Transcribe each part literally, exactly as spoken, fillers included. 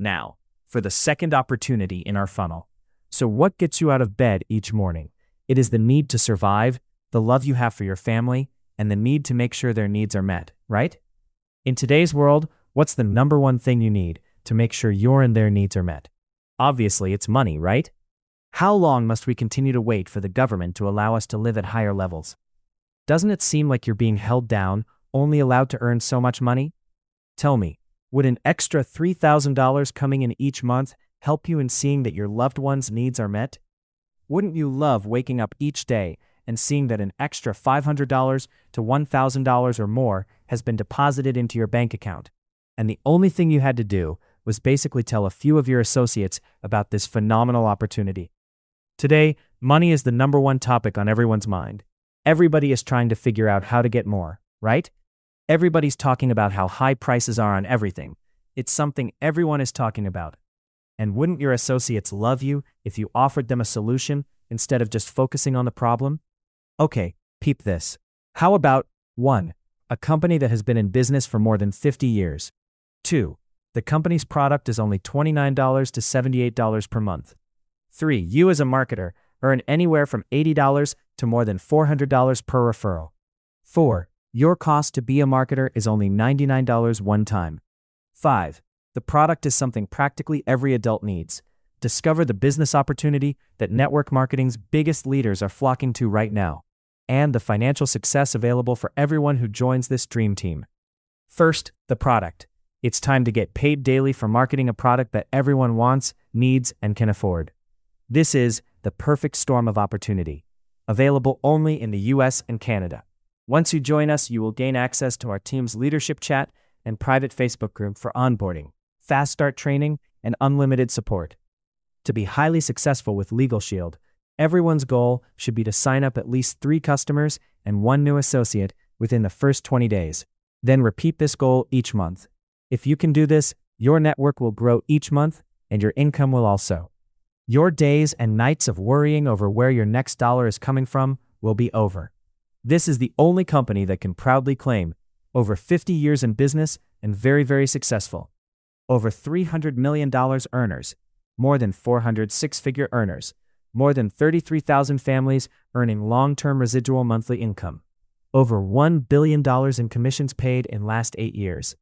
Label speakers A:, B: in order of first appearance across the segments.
A: Now, for the second opportunity in our funnel. So what gets you out of bed each morning? It is the need to survive, the love you have for your family, and the need to make sure their needs are met, right? In today's world, what's the number one thing you need to make sure your and their needs are met? Obviously, it's money, right? How long must we continue to wait for the government to allow us to live at higher levels? Doesn't it seem like you're being held down, only allowed to earn so much money? Tell me, would an extra three thousand dollars coming in each month help you in seeing that your loved one's needs are met? Wouldn't you love waking up each day and seeing that an extra five hundred dollars to one thousand dollars or more has been deposited into your bank account, and the only thing you had to do was basically tell a few of your associates about this phenomenal opportunity? Today, money is the number one topic on everyone's mind. Everybody is trying to figure out how to get more, right? Everybody's talking about how high prices are on everything. It's something everyone is talking about. And wouldn't your associates love you if you offered them a solution instead of just focusing on the problem? Okay, peep this. How about one. A company that has been in business for more than fifty years. two. The company's product is only twenty-nine dollars to seventy-eight dollars per month. three. You as a marketer earn anywhere from eighty dollars to more than four hundred dollars per referral. four. Your cost to be a marketer is only ninety-nine dollars one time. five. The product is something practically every adult needs. Discover the business opportunity that network marketing's biggest leaders are flocking to right now, and the financial success available for everyone who joins this dream team. First, the product. It's time to get paid daily for marketing a product that everyone wants, needs, and can afford. This is the perfect storm of opportunity, available only in the U S and Canada. Once you join us, you will gain access to our team's leadership chat and private Facebook group for onboarding, fast start training, and unlimited support. To be highly successful with LegalShield, everyone's goal should be to sign up at least three customers and one new associate within the first twenty days. Then repeat this goal each month. If you can do this, your network will grow each month and your income will also. Your days and nights of worrying over where your next dollar is coming from will be over. This is the only company that can proudly claim over fifty years in business and very, very successful. Over three hundred million dollars earners, more than four hundred six-figure earners, more than thirty-three thousand families earning long-term residual monthly income, over one billion dollars in commissions paid in last eight years.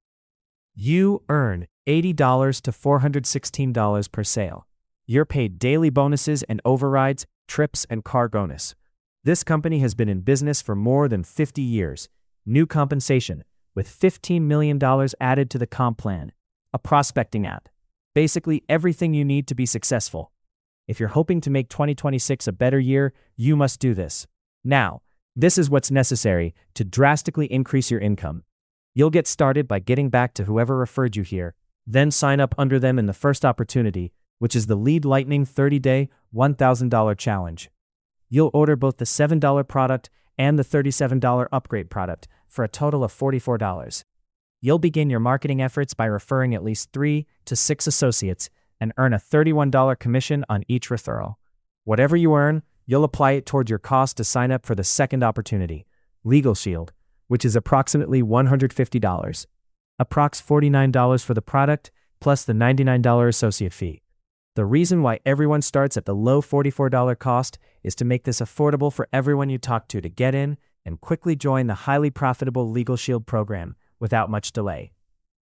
A: You earn eighty dollars to four hundred sixteen dollars per sale. You're paid daily bonuses and overrides, trips, and car bonus. This company has been in business for more than fifty years. New compensation, with fifteen million dollars added to the comp plan. A prospecting app. Basically everything you need to be successful. If you're hoping to make twenty twenty-six a better year, you must do this. Now, this is what's necessary to drastically increase your income. You'll get started by getting back to whoever referred you here, then sign up under them in the first opportunity, which is the Lead Lightning thirty-day, one thousand dollars challenge. You'll order both the seven dollar product and the thirty-seven dollar upgrade product for a total of forty-four dollars. You'll begin your marketing efforts by referring at least three to six associates and earn a thirty-one dollar commission on each referral. Whatever you earn, you'll apply it toward your cost to sign up for the second opportunity, LegalShield, which is approximately one hundred fifty dollars. Approx forty-nine dollars for the product, plus the ninety-nine dollar associate fee. The reason why everyone starts at the low forty-four dollar cost is to make this affordable for everyone you talk to to get in and quickly join the highly profitable LegalShield program without much delay.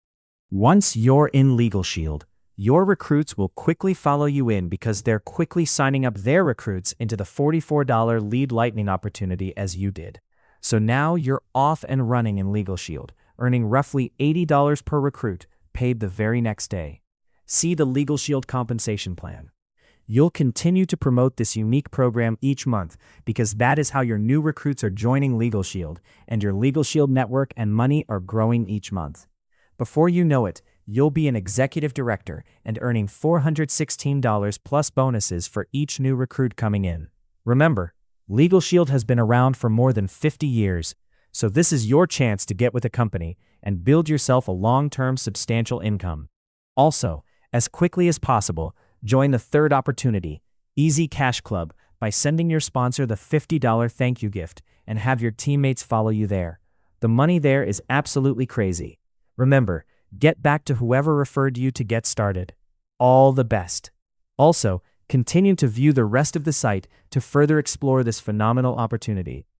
A: Once you're in LegalShield, your recruits will quickly follow you in because they're quickly signing up their recruits into the forty-four dollar Lead Lightning opportunity as you did. So now you're off and running in LegalShield, earning roughly eighty dollars per recruit, paid the very next day. See the LegalShield compensation plan. You'll continue to promote this unique program each month because that is how your new recruits are joining LegalShield, and your LegalShield network and money are growing each month. Before you know it, you'll be an executive director and earning four hundred sixteen dollars plus bonuses for each new recruit coming in. Remember, LegalShield has been around for more than fifty years, so this is your chance to get with a company and build yourself a long-term substantial income. Also, as quickly as possible, join the third opportunity, Easy Cash Club, by sending your sponsor the fifty dollar thank you gift and have your teammates follow you there. The money there is absolutely crazy. Remember, get back to whoever referred you to get started. all the best. Also, continue to view the rest of the site to further explore this phenomenal opportunity.